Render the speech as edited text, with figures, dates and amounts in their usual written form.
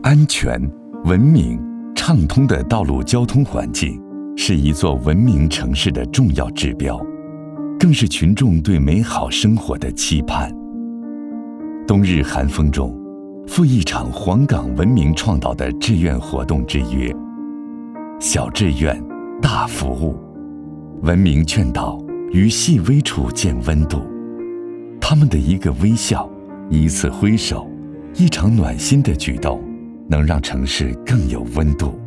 安全、文明、畅通的道路交通环境是一座文明城市的重要指标，更是群众对美好生活的期盼。冬日寒风中，赴一场黄冈文明创导的志愿活动之约，小志愿，大服务，文明劝导于细微处见温度。他们的一个微笑，一次挥手，一场暖心的举动，能让城市更有温度。